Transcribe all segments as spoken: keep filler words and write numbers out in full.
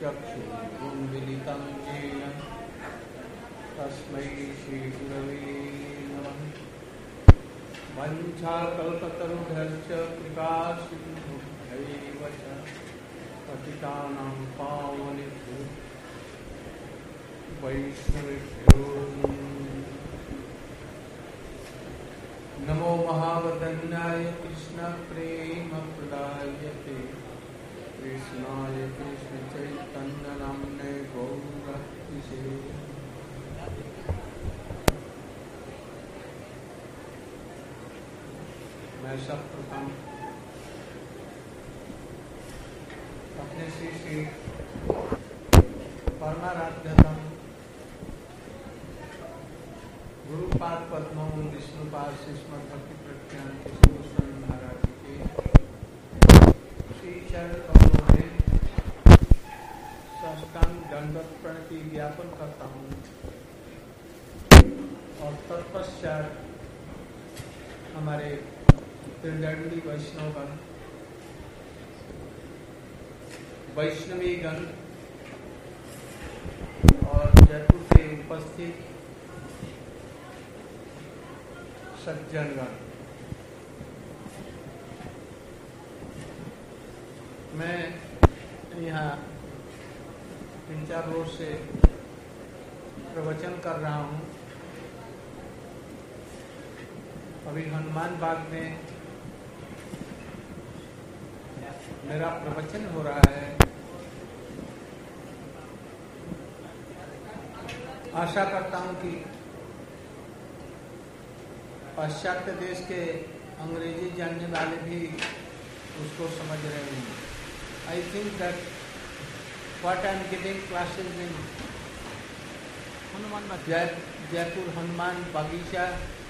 चक्षुरुन्मिलितं येन तस्मै श्रीगुरवे नमः। वञ्चाकल्पतरुभ्यश्च कृपासिन्धुभ्यैव च पतितानां पावनेभ्यो वैष्णवेभ्यो नमो महावदन्याय कृष्णप्रेमप्रदायते कृष्णाय कृष्णचैतन्यनाम्ने गौरहरिसे। मैं सर्वप्रथम अपने श्री श्री परमाराध्यतम गुरुपाद पद्मों विष्णुपाद शिष्मद भक्ति प्रज्ञान किशोर स्वामी महाराज के श्री चरण कमलों में साष्टांग दंडवत प्रणति ज्ञापन करता हूँ और तत्पश्चात हमारे त्रिदंडी वैष्णवगण, वैष्णवीगण और जयपुर से उपस्थित सज्जनगण, मैं यहाँ तीन चार रोज से प्रवचन कर रहा हूँ। अभी हनुमान बाग में मेरा प्रवचन हो रहा है। आशा करता हूँ कि पाश्चात्य देश के अंग्रेजी जानने वाले भी उसको समझ रहे हैं। I think that what I am giving classes in Hanuman Jaipur Hanuman Bagicha,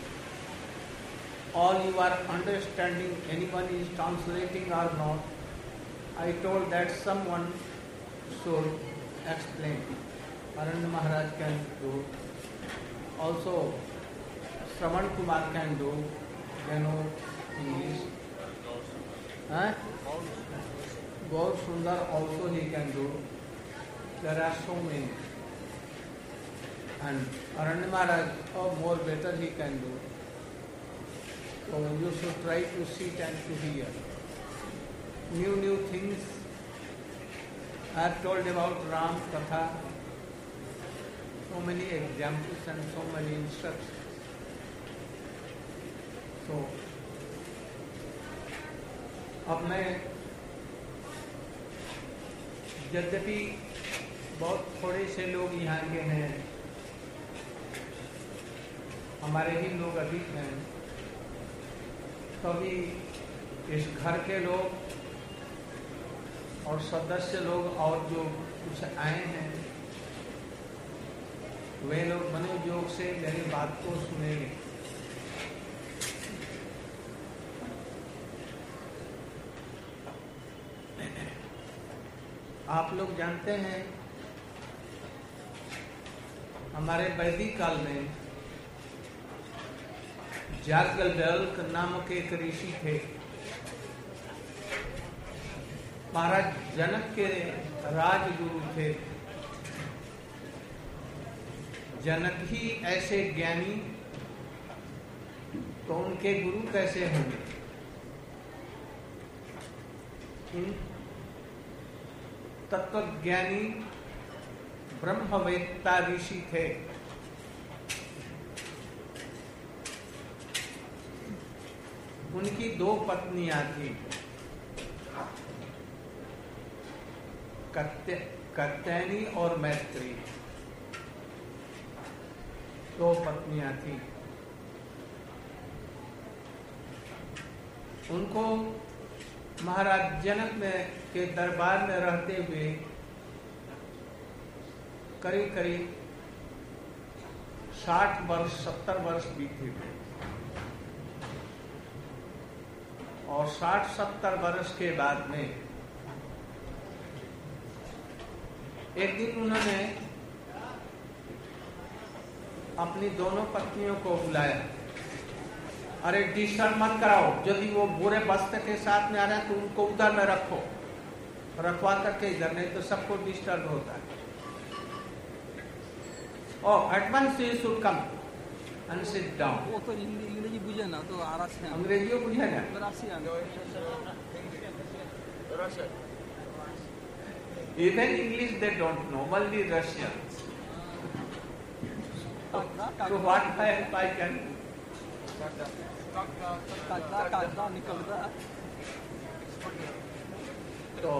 all you are understanding, anyone is translating or not, I told that someone should explain. Aranya Maharaj can do, also Shravan Kumar can do, they know English. Huh? Gaur Sundar also he can do. There are so many. And Aranya Maharaj, oh, more better he can do. So you should try to sit and to hear. New, new things I have told about Ram Katha, so many examples and so many instructions. So, अब मैं यद्यपि बहुत थोड़े से लोग यहाँ के हैं, हमारे ही लोग अधिक हैं, तभी इस घर के लोग और सदस्य लोग और जो कुछ आए हैं वे लोग मनोयोग से मेरी बात को सुनेंगे। आप लोग जानते हैं हमारे वैदिक काल में याज्ञवल्क्य नामक एक ऋषि थे। महाराज जनक के राजगुरु थे। जनक ही ऐसे ज्ञानी तो उनके गुरु कैसे होंगे? तत्वज्ञानी ब्रह्मवेत्ता ऋषि थे। उनकी दो पत्नियां थी, कात्यायनी और मैत्री, दो पत्नियां थी। उनको महाराज जनक में के दरबार में रहते हुए करीब करीब साठ वर्ष सत्तर वर्ष बीते हुए और साठ सत्तर वर्ष के बाद में एक दिन उन्होंने अपनी दोनों पत्नियों को बुलाया। अरे डिस्टर्ब मत कराओ, यदि वो बुरे वस्त्र के साथ में आ रहे हैं तो उनको उधर में रखो, रखवा करके इधर, नहीं तो सबको डिस्टर्ब होता है। Oh, at once you should come and sit down. वो तो हिंदी इंग्लिश बुझे ना तो आरास है। अंग्रेजियों बुझे ना? Russian. Even English they don't know, only Russian. So what help I can? कागदा कागदा निकलता। तो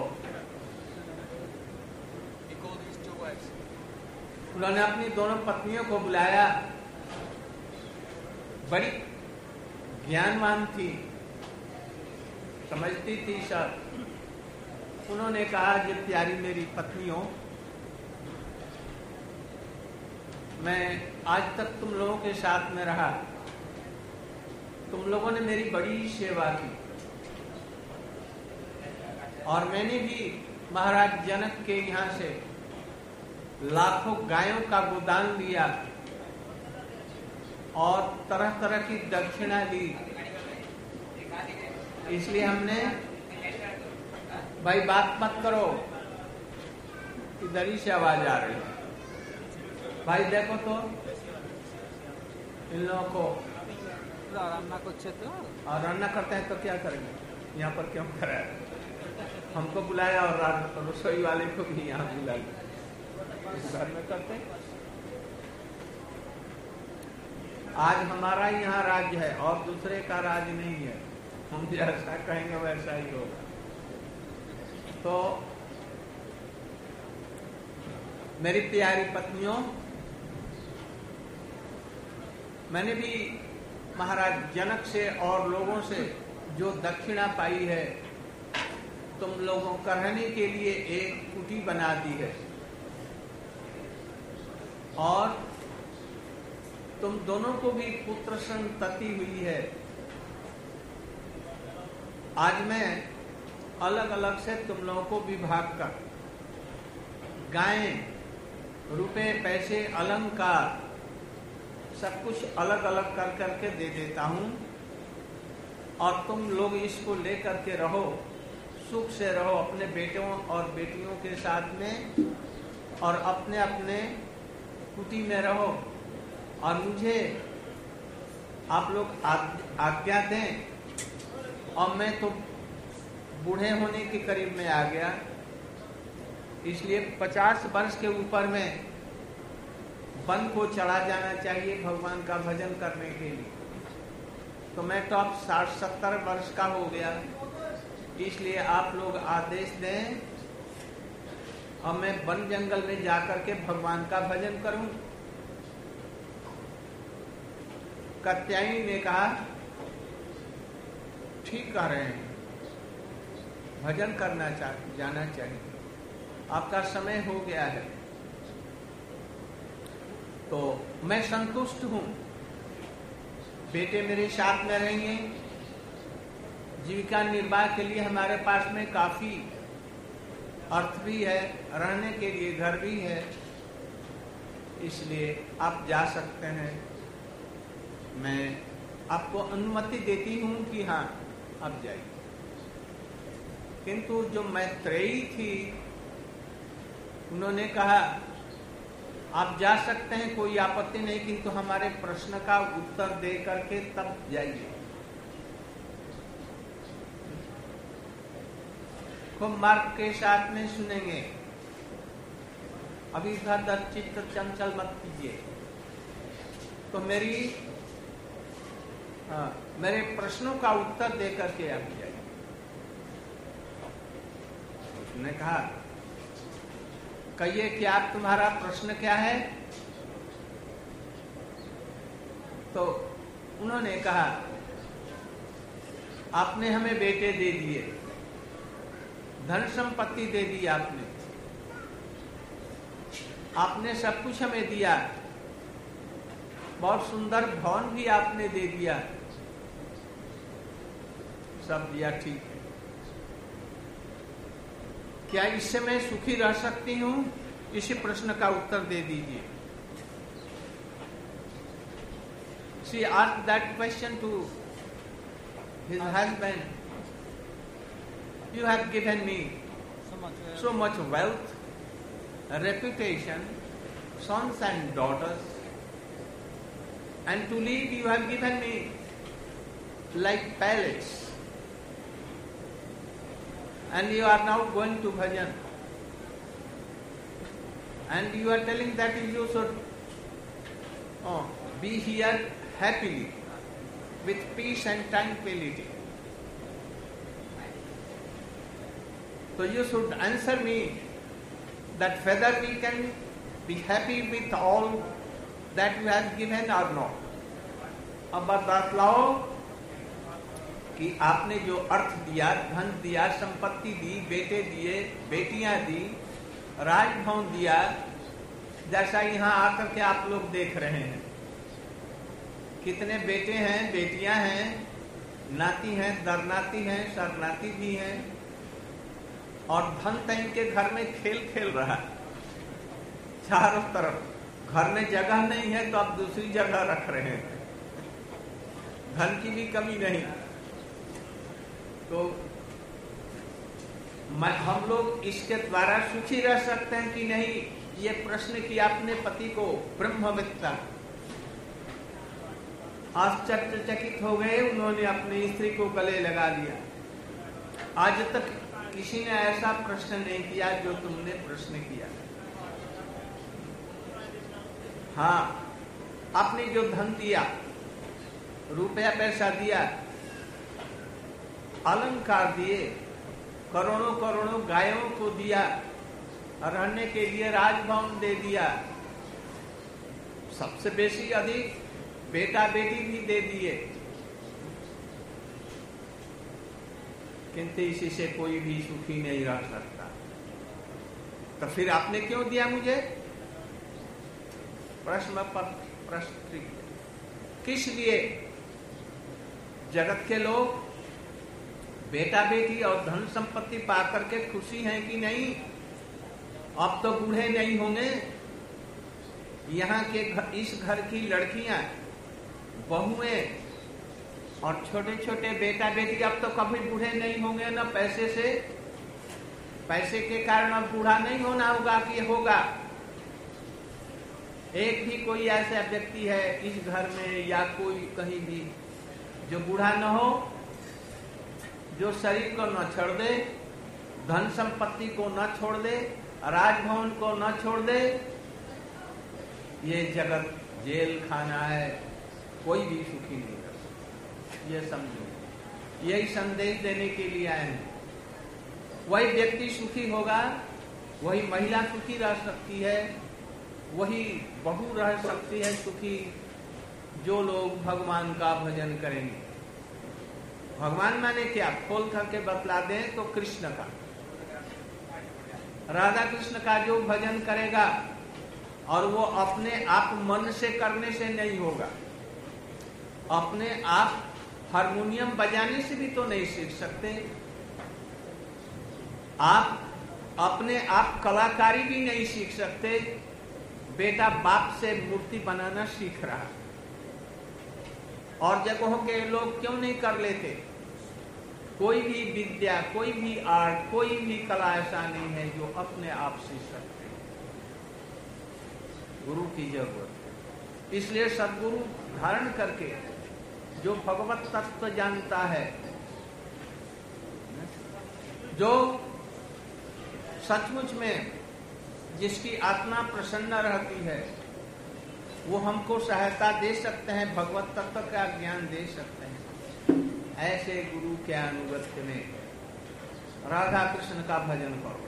उन्होंने अपनी दोनों पत्नियों को बुलाया, बड़ी ज्ञानवान थी, समझती थी सब। उन्होंने कहा, ये प्यारी मेरी पत्नियों, मैं आज तक तुम लोगों के साथ में रहा, तुम लोगों ने मेरी बड़ी सेवा की, और मैंने भी महाराज जनक के यहाँ से लाखों गायों का गोदान लिया और तरह तरह की दक्षिणा ली। इसलिए हमने, भाई बात मत करो, इधर ही से आवाज आ रही है। भाई देखो तो इन लोगों को रान्ना को तो और रान्ना करते हैं तो क्या करेंगे, यहाँ पर क्यों कराया? हमको बुलाया और रसोई वाले को भी यहाँ बुलाया, इस घर में करते। आज हमारा यहाँ राज्य है और दूसरे का राज नहीं है, हम जैसा कहेंगे वैसा ही होगा। तो मेरी प्यारी पत्नियों, मैंने भी महाराज जनक से और लोगों से जो दक्षिणा पाई है, तुम लोगों का रहने के लिए एक कुटी बना दी है, और तुम दोनों को भी पुत्र संतति हुई है। आज मैं अलग अलग से तुम लोगों को विभाग कर गायें, रुपए, पैसे, अलंकार सब कुछ अलग अलग कर करके दे देता हूं, और तुम लोग इसको लेकर के रहो, सुख से रहो अपने बेटों और बेटियों के साथ में, और अपने अपने कुटी में रहो। और मुझे आप लोग आज्ञा दें, और मैं तो बूढ़े होने के करीब में आ गया, इसलिए पचास वर्ष के ऊपर में वन को चढ़ा जाना चाहिए भगवान का भजन करने के लिए। तो मैं तो अब साठ सत्तर वर्ष का हो गया, इसलिए आप लोग आदेश दें और मैं वन जंगल में जाकर के भगवान का भजन करूं। कात्यायनी ने कहा, ठीक कह रहे हैं, भजन करना चाहिए, जाना चाहिए, आपका समय हो गया है। तो मैं संतुष्ट हूं, बेटे मेरे साथ में रहेंगे, जीविका निर्वाह के लिए हमारे पास में काफी अर्थ भी है, रहने के लिए घर भी है, इसलिए आप जा सकते हैं। मैं आपको अनुमति देती हूं कि हाँ अब जाइए। किंतु जो मैत्रेयी थी, उन्होंने कहा आप जा सकते हैं, कोई आपत्ति नहीं, किंतु हमारे प्रश्न का उत्तर दे करके तब जाइए। खूब मार्ग के साथ में सुनेंगे, अभी इधर उधर चित्त चंचल मत कीजिए। तो मेरी हाँ, मेरे प्रश्नों का उत्तर दे करके आप जाइए। उसने कहा, कहिए कि आप, तुम्हारा प्रश्न क्या है? तो उन्होंने कहा, आपने हमें बेटे दे दिए, धन संपत्ति दे दी आपने, आपने सब कुछ हमें दिया, बहुत सुंदर भवन भी आपने दे दिया, सब दिया, ठीक है, क्या इससे मैं सुखी रह सकती हूं? इसी प्रश्न का उत्तर दे दीजिए। She asked that question to his husband. You have given me much uh, so much wealth, reputation, sons and daughters, and to live you have given me like palace, and you are now going to bhajan, and you are telling that you should oh, be here happily with peace and tranquility. So you should answer me that whether we can be happy with all that you have given or not. अब बतलाओ कि आपने जो अर्थ दिया, धन दिया, संपत्ति दी, बेटे दिए, बेटियां दी, राजभवन दिया, जैसा यहाँ आकर के आप लोग देख रहे हैं, कितने बेटे हैं, बेटियां हैं, नाती हैं, दरनाती हैं, सरनाती भी हैं, और धन तो इनके घर में खेल खेल रहा है चारों तरफ। घर में जगह नहीं है तो आप दूसरी जगह रख रहे हैं, धन की भी कमी नहीं। तो मैं हम लोग इसके द्वारा सुखी रह सकते हैं कि नहीं, ये प्रश्न किया अपने पति को। ब्रह्मविद्ता आश्चर्यचकित हो गए, उन्होंने अपनी स्त्री को गले लगा लिया। आज तक किसी ने ऐसा प्रश्न नहीं किया जो तुमने प्रश्न किया। हाँ, आपने जो धन दिया, रुपया पैसा दिया, अलंकार दिए, करोड़ों करोड़ों गायों को दिया, रहने के लिए राजभवन दे दिया, सबसे बेसी अधिक बेटा बेटी भी दे दिए, किंतु इसी से कोई भी सुखी नहीं रह सकता। तो फिर आपने क्यों दिया मुझे? प्रश्न पर प्रश्न किस लिए? जगत के लोग बेटा बेटी और धन संपत्ति पाकर के खुशी हैं कि नहीं? अब तो बूढ़े नहीं होंगे। यहाँ के घर, इस घर की लड़कियां, बहुएं और छोटे छोटे बेटा बेटी अब तो कभी बूढ़े नहीं होंगे ना। पैसे से पैसे के कारण अब बूढ़ा नहीं होना होगा कि होगा। एक भी कोई ऐसा व्यक्ति है इस घर में या कोई कहीं भी जो बूढ़ा न हो, जो शरीर को न छोड़ दे, धन संपत्ति को न छोड़ दे, राजभवन को न छोड़ दे। ये जगत जेल खाना है, कोई भी सुखी नहीं कर सकता। ये समझो, यही संदेश देने के लिए आए हैं। वही व्यक्ति सुखी होगा, वही महिला सुखी रह सकती है, वही बहू रह सकती है सुखी, जो लोग भगवान का भजन करेंगे। भगवान माने क्या? खोल करके बतला दें तो कृष्ण का, राधा कृष्ण का जो भजन करेगा, और वो अपने आप मन से करने से नहीं होगा। अपने आप हारमोनियम बजाने से भी तो नहीं सीख सकते। आप अपने आप कलाकारी भी नहीं सीख सकते। बेटा बाप से मूर्ति बनाना सीख रहा, और जगहों के लोग क्यों नहीं कर लेते? कोई भी विद्या, कोई भी आर्ट, कोई भी कला ऐसा नहीं है जो अपने आप सीख सकते। गुरु की जरूरत है। इसलिए सद्गुरु धारण करके जो भगवत तत्व जानता है, जो सचमुच में जिसकी आत्मा प्रसन्न रहती है, वो हमको सहायता दे सकते हैं, भगवत तत्व का ज्ञान दे सकते हैं। ऐसे गुरु के अनुगत्य में राधा कृष्ण का भजन करो।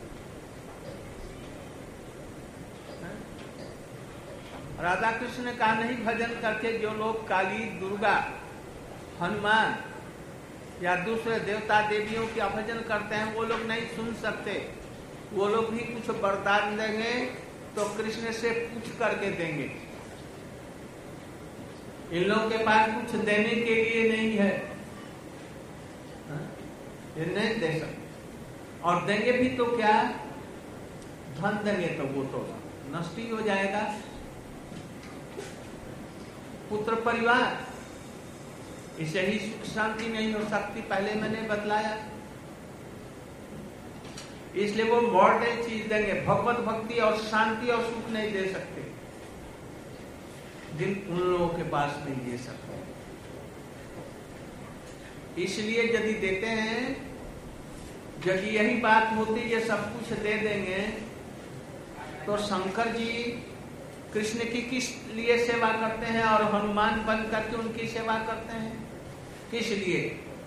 राधा कृष्ण का नहीं भजन करके जो लोग काली, दुर्गा, हनुमान या दूसरे देवता देवियों के भजन करते हैं, वो लोग नहीं सुन सकते। वो लोग भी कुछ वरदान देंगे तो कृष्ण से पूछ करके देंगे। इन लोगों के पास कुछ देने के लिए नहीं है, ये नहीं दे सकते। और देंगे भी तो क्या? धन देंगे तो वो तो नष्ट ही हो जाएगा। पुत्र परिवार, इसे ही सुख शांति नहीं हो सकती, पहले मैंने बतलाया। इसलिए वो मॉडर्न चीज देंगे, भगवत भक्ति और शांति और सुख नहीं दे सकते, जिन उन लोगों के पास नहीं दे सकते। इसलिए यदि देते हैं, यदि यही बात होती ये सब कुछ दे देंगे, तो शंकर जी कृष्ण की किस लिए सेवा करते हैं और हनुमान बन करके उनकी सेवा करते हैं? किस लिए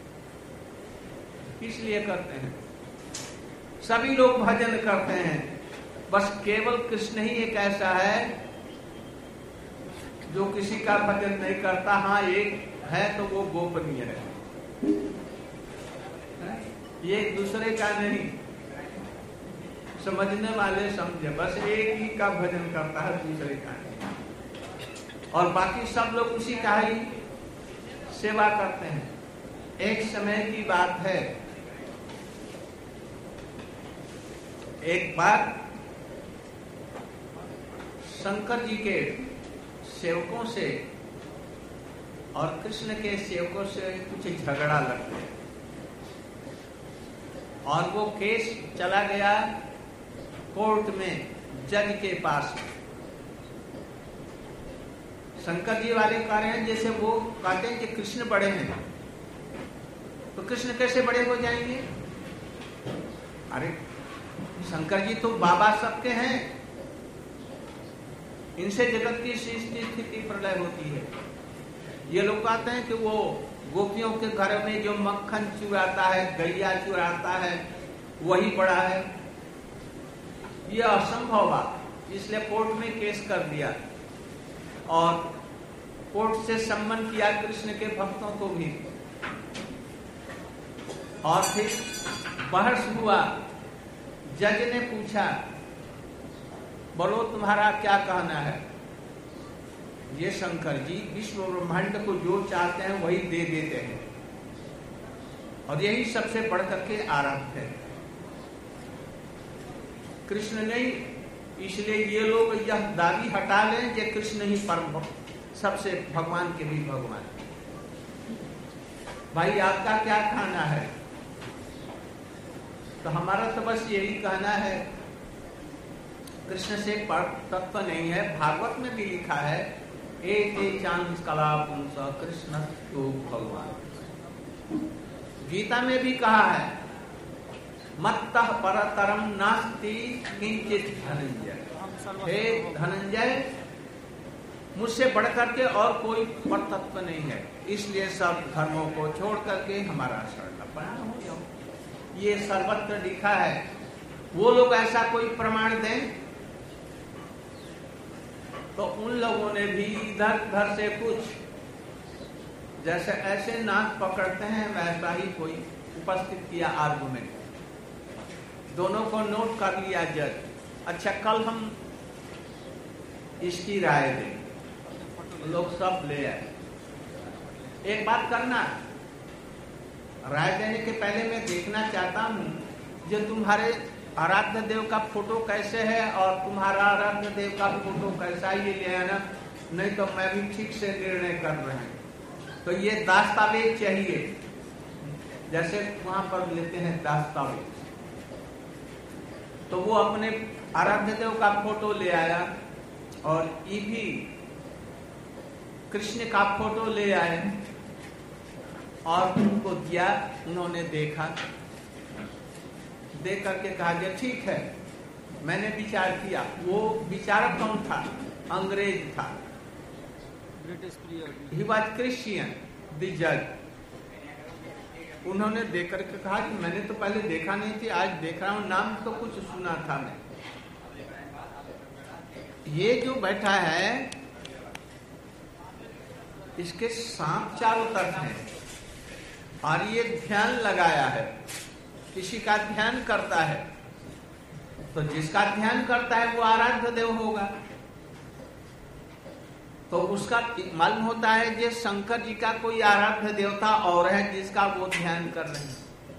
किस लिए करते हैं? सभी लोग भजन करते हैं, बस केवल कृष्ण ही एक ऐसा है जो किसी का भजन नहीं करता। हाँ, एक है तो वो गोपनीय है, ये दूसरे का नहीं। समझने वाले समझे, बस एक ही का भजन करता है, दूसरे का नहीं। और बाकी सब लोग उसी का ही सेवा करते हैं। एक समय की बात है, एक बार शंकर जी के सेवकों से और कृष्ण के सेवकों से कुछ झगड़ा लग गया और वो केस चला गया कोर्ट में, जज के पास। शंकर जी वाले कह रहे हैं, जैसे वो कहते हैं कि कृष्ण बड़े हैं, तो कृष्ण कैसे बड़े हो जाएंगे? अरे शंकर जी तो बाबा सबके हैं, इनसे जगत की सृष्टि स्थिति प्रलय होती है। ये लोग कहते हैं कि वो गोपियों के घर में जो मक्खन चुराता है, गैया चुराता है, वही बड़ा है। यह असंभव बात, इसलिए कोर्ट में केस कर दिया और कोर्ट से सम्मन किया कृष्ण के भक्तों को भी। और फिर बहस हुआ। जज ने पूछा, बोलो तुम्हारा क्या कहना है? ये शंकर जी विश्व ब्रह्मांड को जो चाहते हैं वही दे देते हैं और यही सबसे बढ़कर के आराध्य है, कृष्ण नहीं। इसलिए ये लोग यह दावी हटा लें कि कृष्ण ही परम सबसे भगवान के भी भगवान। भाई आपका क्या कहना है? तो हमारा तो बस यही कहना है, कृष्ण से पर तत्व नहीं है। भागवत में भी लिखा है, एक चांस कला पुंस कृष्ण तो भगवान। गीता में भी कहा है, मत्तः परतरम नास्ति किंचित धनंजय। हे धनंजय, मुझसे बढ़कर के और कोई पर तत्व नहीं है, इसलिए सब धर्मों को छोड़ करके हमारा शरण हो जाओ। ये सर्वत्र लिखा है। वो लोग ऐसा कोई प्रमाण दें तो उन लोगों ने भी इधर उधर से कुछ, जैसे ऐसे नाक पकड़ते हैं वैसा ही कोई उपस्थित किया आर्गुमेंट, दोनों को नोट कर लिया जज। अच्छा, कल हम इसकी राय दें। लोग सब ले आए। एक बात करना, राय देने के पहले मैं देखना चाहता हूं जो तुम्हारे आराध्य देव का फोटो कैसे है और तुम्हारा आराध्य देव का फोटो कैसा है, ये ले आना, नहीं तो मैं भी ठीक से निर्णय कर रहे हैं। तो ये दस्तावेज चाहिए, जैसे वहां पर लेते हैं दस्तावेज। तो वो अपने आराध्य देव का फोटो ले आया और ये भी कृष्ण का फोटो ले आए और उनको दिया। उन्होंने देखा, देख करके कहा कि ठीक है, मैंने विचार किया। वो विचारक कौन था? अंग्रेज था, British period. He was Christian, the जज। उन्होंने देख करके कहा कि मैंने तो पहले देखा नहीं थी, आज देख रहा हूं, नाम तो कुछ सुना था मैं। ये जो बैठा है इसके सांप चारों तरफ हैं और ये ध्यान लगाया है, किसी का ध्यान करता है। तो जिसका ध्यान करता है वो आराध्य देव होगा। तो उसका मालूम होता है कि शंकर जी का कोई आराध्य देवता और है जिसका वो ध्यान कर रहे हैं।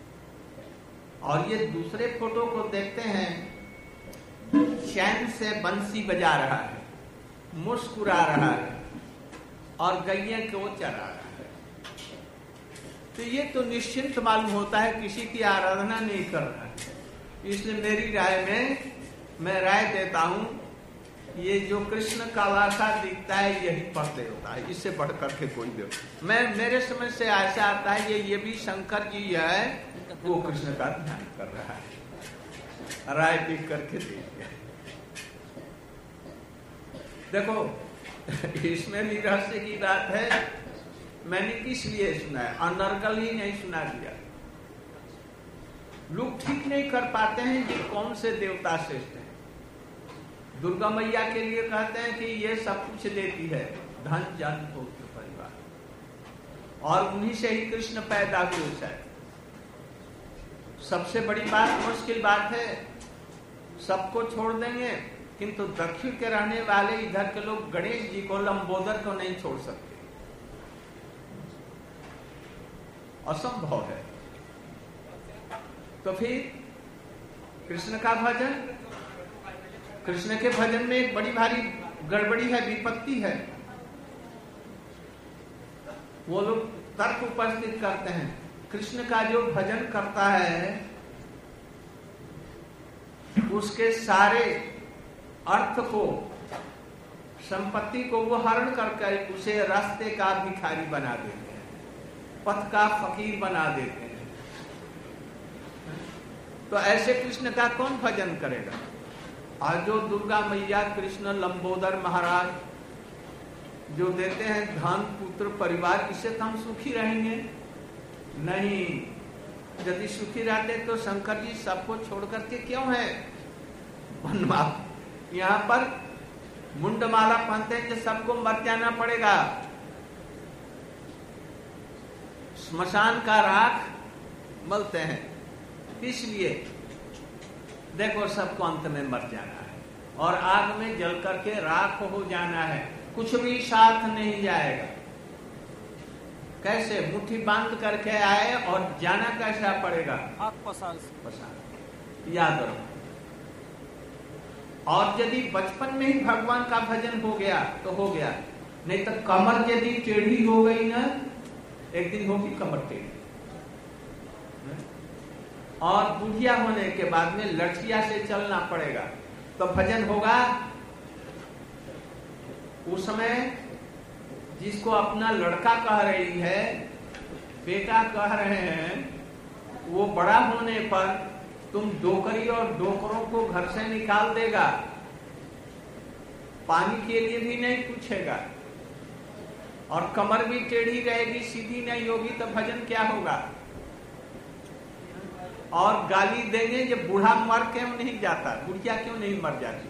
और ये दूसरे फोटो को देखते हैं, चैन से बंसी बजा रहा है, मुस्कुरा रहा है और गैया को चरा रहा है। तो ये तो निश्चिंत मालूम होता है किसी की आराधना नहीं कर रहा है, इसलिए मेरी राय में मैं राय देता हूं, ये जो कृष्ण काला सा दिखता है यही पर देवता है, इससे बढ़ करके कोई देवता। मैं मेरे समझ से ऐसा आता है ये ये भी शंकर जी है, वो कृष्ण का ध्यान कर रहा है। राय लिख करके देखिए। देखो इसमें भी रहस्य की बात है। मैंने किस लिए सुना है, अनर्गल ही नहीं सुना दिया। लोग ठीक नहीं कर पाते हैं कि कौन से देवता श्रेष्ठ है। दुर्गा मैया के लिए कहते हैं कि ये सब कुछ देती है, धन जन पुत्र परिवार, और उन्हीं से ही कृष्ण पैदा हुए शायद। सबसे बड़ी बात, मुश्किल बात है, सबको छोड़ देंगे, किंतु दक्षिण के रहने वाले इधर के लोग गणेश जी को, लंबोदर को नहीं छोड़ सकते, असंभव है। तो फिर कृष्ण का भजन, कृष्ण के भजन में एक बड़ी भारी गड़बड़ी है, विपत्ति है। वो लोग तर्क उपस्थित करते हैं, कृष्ण का जो भजन करता है उसके सारे अर्थ को, संपत्ति को वो हरण करके उसे रास्ते का भिखारी बना देते हैं, पथ का फकीर बना देते हैं। तो ऐसे कृष्ण का कौन भजन करेगा? और जो दुर्गा मैया, कृष्ण, लंबोदर महाराज जो देते हैं धन पुत्र परिवार, इससे तो हम सुखी रहेंगे नहीं। यदि सुखी रहते तो शंकर जी सबको छोड़ करके क्यों है बनवा, यहाँ पर मुंडमाला पहनते हैं कि सबको मर जाना पड़ेगा, स्मशान का राख मलते हैं। इसलिए देखो सबको अंत में मर जाना है और आग में जल करके राख हो जाना है, कुछ भी साथ नहीं जाएगा। कैसे? मुट्ठी बांध करके आए और जाना कैसा पड़ेगा? आग पसार पसार। याद रखो। और यदि बचपन में ही भगवान का भजन हो गया तो हो गया, नहीं तो कमर यदि टेढ़ी हो गई ना, एक दिन होगी कमर टेढ़ी। और बुढ़िया होने के बाद में लठिया से चलना पड़ेगा, तो भजन होगा। उस समय जिसको अपना लड़का कह रही है, बेटा कह रहे हैं, वो बड़ा होने पर तुम डोकरी और डोकरों को घर से निकाल देगा, पानी के लिए भी नहीं पूछेगा, और कमर भी टेढ़ी रहेगी, सीधी नहीं होगी, तो भजन क्या होगा? और गाली देंगे कि बूढ़ा मर क्यों नहीं जाता, बुढ़िया क्यों नहीं मर जाती।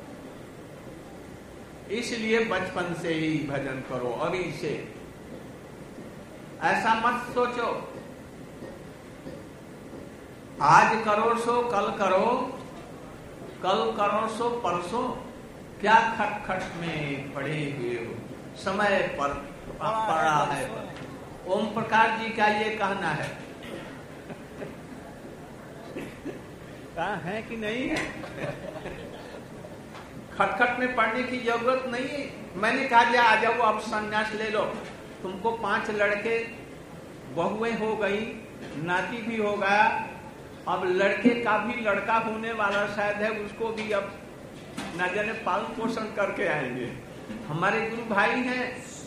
इसलिए बचपन से ही भजन करो, अभी से। ऐसा मत सोचो आज करो सो कल करो, कल करो सो परसों, क्या खटखट में पड़े हुए हो, समय पर पड़ा है। ओम प्रकाश जी का ये कहना है, कहा है कि नहीं है? खटखट में पढ़ने की जरूरत नहीं है। मैंने कहा आ जाओ अब संन्यास ले लो, तुमको पांच लड़के, बहुएं हो गई, नाती भी हो गया, अब लड़के का भी लड़का होने वाला शायद है, उसको भी अब न जाने पालन पोषण करके आएंगे। हमारे गुरु भाई हैं,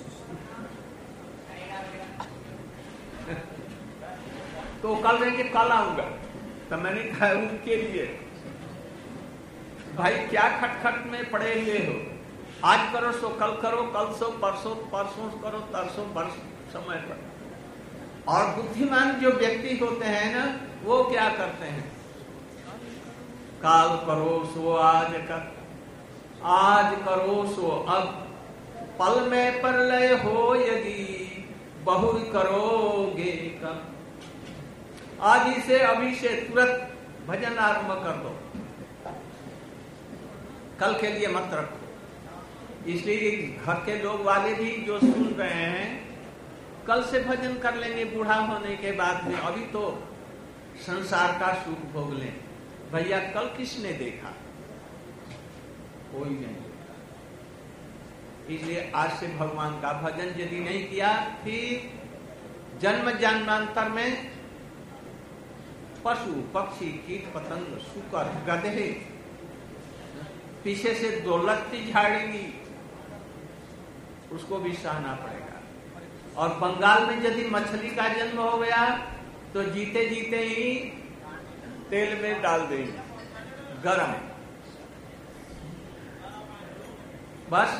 तो कल रहेंगे, कल आऊंगा। तो मैंने कहा उनके लिए, भाई क्या खटखट में पड़े हुए हो, आज करो सो कल करो, कल सो परसों, परसों करो तरसों, बरस समय पर। और बुद्धिमान जो व्यक्ति होते हैं ना, वो क्या करते हैं? काल करो सो आज कर, आज करो सो अब, पल में प्रलय हो यदि बहु करोगे कब। आज ही से, अभी से तुरंत भजन आरंभ कर दो, कल के लिए मत रखो। इसलिए घर के लोग वाले भी जो सुन रहे हैं, कल से भजन कर लेंगे बूढ़ा होने के बाद में, अभी तो संसार का सुख भोग लें। भैया कल किसने देखा? कोई नहीं। इसलिए आज से भगवान का भजन यदि नहीं किया, फिर जन्म जन्मांतर में पशु पक्षी कीट पतंग शुकर गधे पीछे से दो लत्ती झाड़ेगी, उसको भी सहना पड़ेगा। और बंगाल में यदि मछली का जन्म हो गया तो जीते जीते ही तेल में डाल देंगे गरम, बस।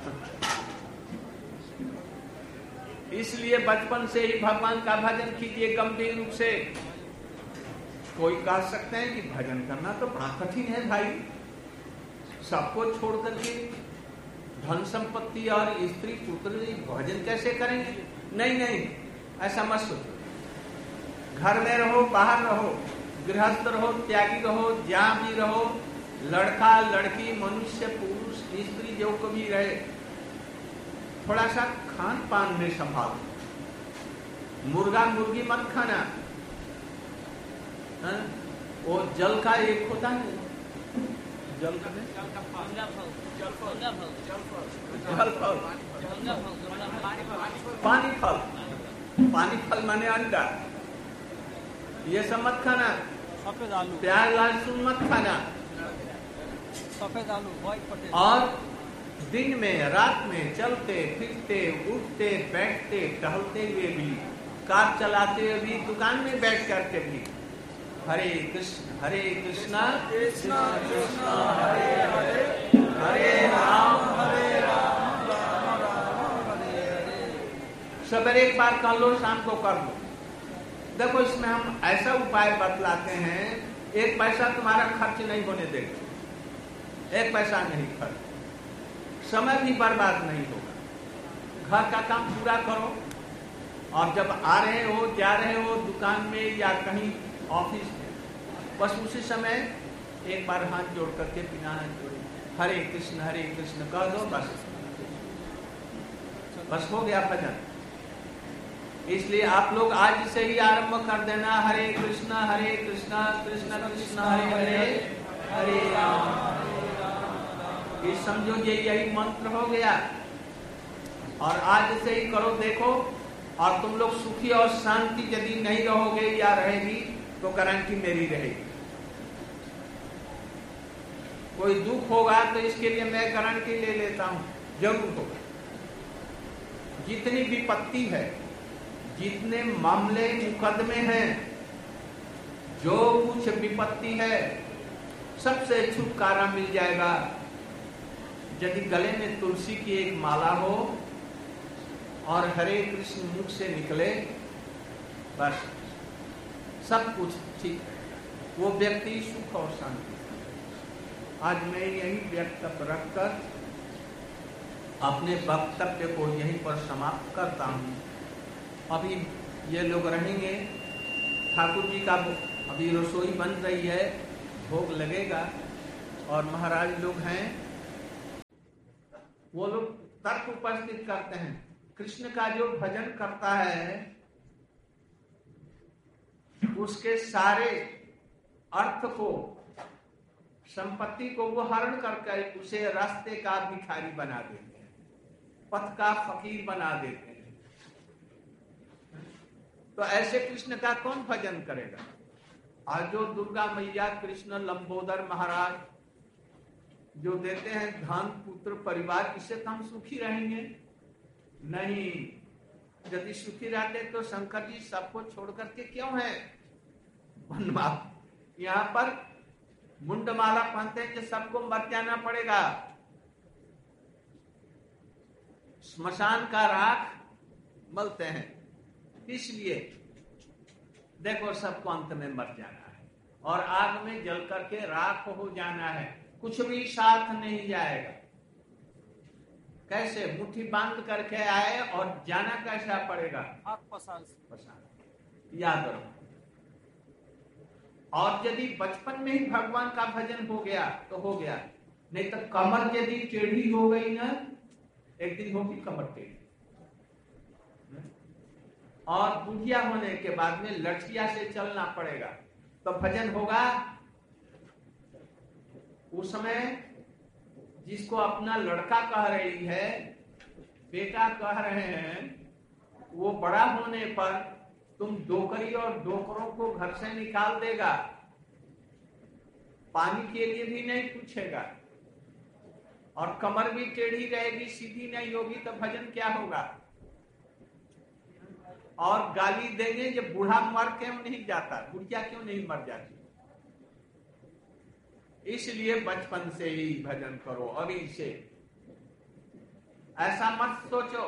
इसलिए बचपन से ही भगवान का भजन कीजिए गंभीर रूप से। कोई कह सकते हैं कि भजन करना तो बड़ा कठिन है भाई, सबको छोड़ करके धन संपत्ति और स्त्री पुत्र भजन कैसे करेंगे? नहीं नहीं, ऐसा मत सोचो। घर में रहो, बाहर रहो, गृहस्थ रहो, त्यागी रहो, जहां भी रहो, लड़का लड़की मनुष्य पुरुष स्त्री जो कभी रहे, थोड़ा सा खान पान में संभालो। मुर्गा मुर्गी मत खाना, है? वो जल का एक होता है, जल का जल फल, पानी फल, पानी फल माने अंडा, ये सब मत खाना। सफेद आलू, प्याज लहसुन मत खाना। सफेद आलू, व्हाइट पोटैटो। और दिन में रात में चलते फिरते उठते बैठते टहलते हुए भी, कार चलाते हुए भी, दुकान में बैठ करके भी हरे कृष्ण हरे कृष्णा कृष्णा कृष्णा हरे हरे हरे राम हरे राम राम राम हरे हरे। सवेरे एक बार कर लो, शाम को कर लो। देखो इसमें हम ऐसा उपाय बतलाते हैं, एक पैसा तुम्हारा खर्च नहीं होने देगा, एक पैसा नहीं खर्च, समय भी बर्बाद नहीं होगा। घर का काम पूरा करो, और जब आ रहे हो जा रहे हो दुकान में या कहीं ऑफिस में, बस उसी समय एक बार हाथ जोड़ करके बिना हाथ जोड़े हरे कृष्ण हरे कृष्ण कह दो, बस बस हो गया भजन। इसलिए आप लोग आज से ही आरंभ कर देना, हरे कृष्णा हरे कृष्णा कृष्ण कृष्ण हरे हरे हरे राम। ये समझो ये यही मंत्र हो गया, और आज से ही करो, देखो। और तुम लोग सुखी और शांति यदि नहीं रहोगे या रहेगी तो गारंटी मेरी रहेगी। कोई दुख होगा तो इसके लिए मैं गारंटी ले लेता हूं, जरूर होगा। जितनी विपत्ति है, जितने मामले मुकदमे हैं, जो कुछ विपत्ति है, सबसे छुटकारा मिल जाएगा यदि गले में तुलसी की एक माला हो और हरे कृष्ण मुख से निकले, बस सब कुछ ठीक है, वो व्यक्ति सुख और शांति। आज मैं यही वक्तव्य रखकर अपने वक्तव्य को यहीं पर समाप्त करता हूँ। अभी ये लोग रहेंगे, ठाकुर जी का अभी रसोई बन रही है, भोग लगेगा, और महाराज लोग हैं, वो लोग तर्क उपस्थित करते हैं। कृष्ण का जो भजन करता है उसके सारे अर्थ को, संपत्ति को वो हरण करके उसे रास्ते का भिखारी बना देते हैं, पथ का फकीर बना देते हैं। तो ऐसे कृष्ण का कौन भजन करेगा? आज जो दुर्गा मैया कृष्ण लंबोदर महाराज जो देते हैं धन पुत्र परिवार, इससे तो हम सुखी रहेंगे नहीं। यदि सुखी रहते तो शंकर जी सबको छोड़ करके क्यों है वनवास? यहाँ पर मुंडमाला पहनते हैं कि सबको मर जाना पड़ेगा, स्मशान का राख मलते हैं, इसलिए देखो सबको अंत में मर जाना है और आग में जल करके राख हो जाना है, कुछ भी साथ नहीं जाएगा। कैसे? मुट्ठी बांध करके आए और जाना कैसा पड़ेगा? पसार पसार। याद रखो। और यदि बचपन में ही भगवान का भजन हो गया तो हो गया, नहीं तो कमर यदि टेढ़ी हो गई ना, एक दिन होगी कमर टेढ़ी, और बुढ़िया होने के बाद में लठिया से चलना पड़ेगा, तो भजन होगा। उस समय जिसको अपना लड़का कह रही है, बेटा कह रहे हैं, वो बड़ा होने पर तुम डोकरी और डोकरों को घर से निकाल देगा, पानी के लिए भी नहीं पूछेगा, और कमर भी टेढ़ी रहेगी, सीधी नहीं होगी, तो भजन क्या होगा? और गाली देंगे जब बूढ़ा मर क्यों नहीं जाता, बुढ़िया क्यों नहीं मर जाती? इसलिए बचपन से ही भजन करो, अभी से। ऐसा मत सोचो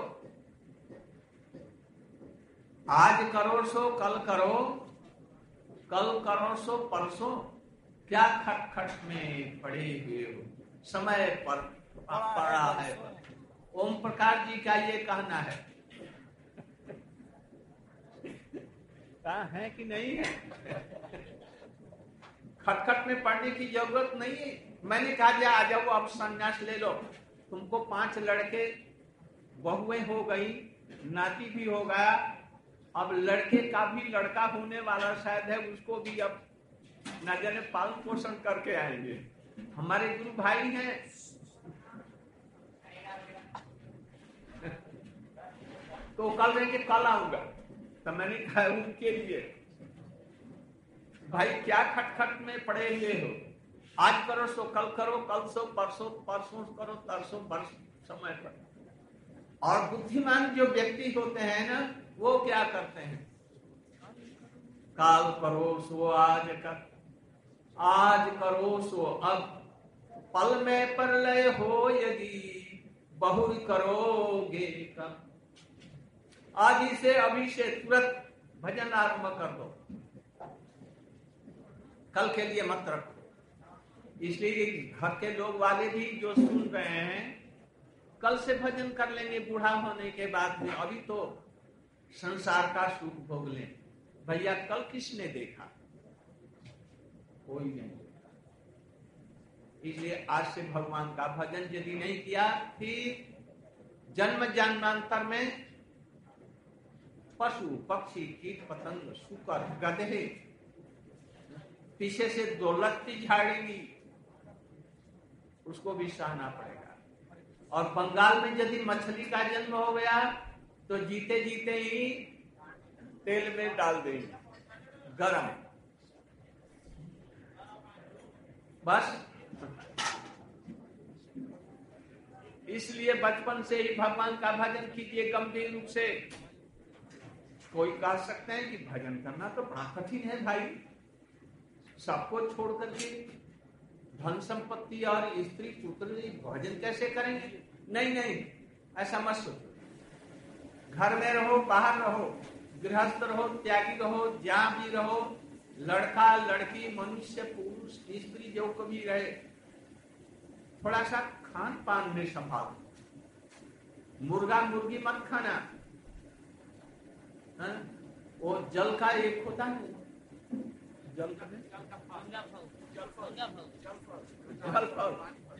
आज करो सो कल करो, कल करो सो परसों, क्या खटखट में पड़े हुए हो, समय पर पड़ा है। ओम प्रकाश जी का ये कहना है। कहा है कि नहीं है? खटखट में पड़ने की जरूरत नहीं है। मैंने कहा जा आ जाओ, अब संन्यास ले लो। तुमको पांच लड़के बहुएं हो गई, नाती भी हो गया, अब लड़के का भी लड़का होने वाला शायद है, उसको भी अब न जाने पालन पोषण करके आएंगे। हमारे गुरु भाई हैं, तो कल रहेंगे, कल आऊंगा। तो मैंने कहा उनके लिए, भाई क्या खटखट में पड़े हुए हो, आज करो सो कल करो, कल सो परसों, परसों करो तरसों, वर्ष समय पर। और बुद्धिमान जो व्यक्ति होते हैं ना, वो क्या करते हैं? काल करो सो आज कर, आज करो सो अब, पल में परलय हो यदि बहु करोगे कब। आज ही से, अभी से तुरंत भजन आरंभ कर दो, कल के लिए मत रखो। इसलिए घर के लोग वाले भी जो सुन रहे हैं, कल से भजन कर लेंगे बूढ़ा होने के बाद में, अभी तो संसार का सुख भोग लें। भैया कल किसने देखा? कोई नहीं। इसलिए आज से भगवान का भजन यदि नहीं किया, फिर जन्म जन्मांतर में पशु पक्षी कीट पतंग शुकर गधे पीछे से दो लत्ती झाड़ेगी, उसको भी सहना पड़ेगा। और बंगाल में यदि मछली का जन्म हो गया तो जीते जीते ही तेल में डाल देंगे गरम, बस। इसलिए बचपन से ही भगवान का भजन कीजिए गंभीर रूप से। कोई कह सकते हैं कि भजन करना तो बड़ा कठिन है भाई, सबको छोड़ करके धन संपत्ति और स्त्री पुत्र भजन कैसे करेंगे? नहीं नहीं, ऐसा मत सोचो। घर में रहो, बाहर रहो, गृहस्थ रहो, त्यागी रहो, जहां भी रहो, लड़का लड़की, मनुष्य पुरुष स्त्री जो कभी रहे, थोड़ा सा खान पान में संभालो। मुर्गा मुर्गी मत खाना, है? वो जल का एक होता है, जल का जल फल,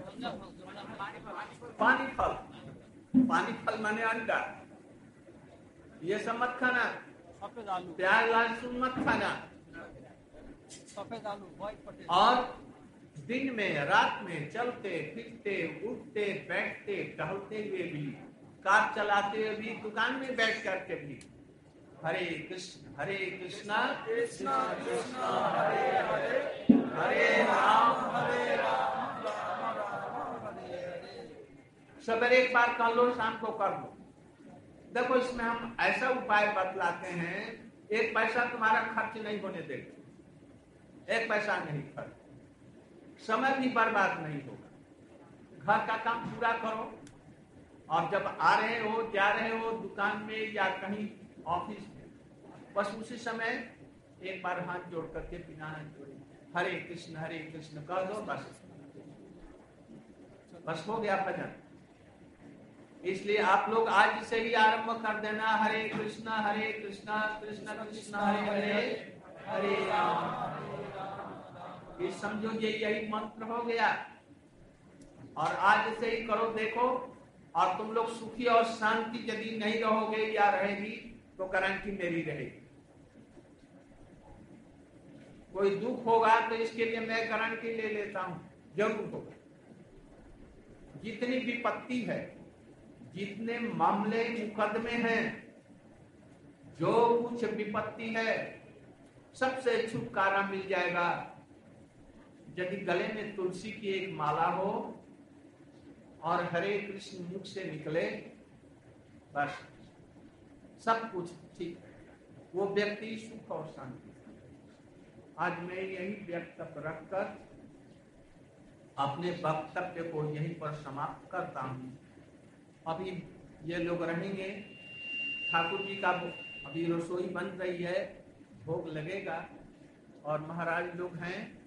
पानी फल, पानी फल माने अंडा, ये सब मत खाना। सफेद आलू, प्याज लहसुन मत खाना। सफेद आलू, व्हाइट पोटैटो। और दिन में रात में चलते फिरते उठते बैठते टहलते हुए भी, कार चलाते हुए भी, दुकान में बैठ करके भी हरे कृष्ण हरे कृष्णा कृष्णा कृष्णा हरे हरे, हरे राम हरे राम राम राम हरे हरे। सवेरे एक बार कर लो, शाम को कर लो। देखो इसमें हम ऐसा उपाय बतलाते हैं, एक पैसा तुम्हारा खर्च नहीं होने देगा, एक पैसा नहीं खर्च, समय भी बर्बाद नहीं होगा। घर का काम पूरा करो, और जब आ रहे हो, जा रहे हो दुकान में या कहीं ऑफिस में, बस उसी समय एक बार हाथ जोड़ करके बिना हाथ जोड़े हरे कृष्ण हरे कृष्ण कर दो, बस बस हो गया भजन। इसलिए आप लोग आज से ही आरंभ कर देना, हरे कृष्णा हरे कृष्णा कृष्ण कृष्ण हरे हरे, हरे राम। ये समझो ये यही मंत्र हो गया, और आज से ही करो देखो। और तुम लोग सुखी और शांति यदि नहीं रहोगे या रहेगी तो गारंटी मेरी रहेगी। कोई दुख होगा तो इसके लिए मैं गारंटी ले लेता हूं, जरूर होगा। जितनी विपत्ति है, जितने मामले मुकदमे हैं, जो कुछ विपत्ति है सबसे छुटकारा मिल जाएगा यदि गले में तुलसी की एक माला हो और हरे कृष्ण मुख से निकले, बस सब कुछ ठीक है, वो व्यक्ति सुख और शांति। आज मैं यही वक्तव्य रखकर अपने वक्तव्य को यहीं पर समाप्त करता हूँ। अभी ये लोग रहेंगे, ठाकुर जी का अभी रसोई बन रही है, भोग लगेगा और महाराज लोग हैं